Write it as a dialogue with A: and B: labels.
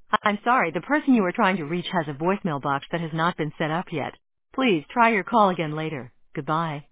A: I'm sorry, the person you are trying to reach has a voicemail box that has not been set up yet. Please try your call again later. Goodbye.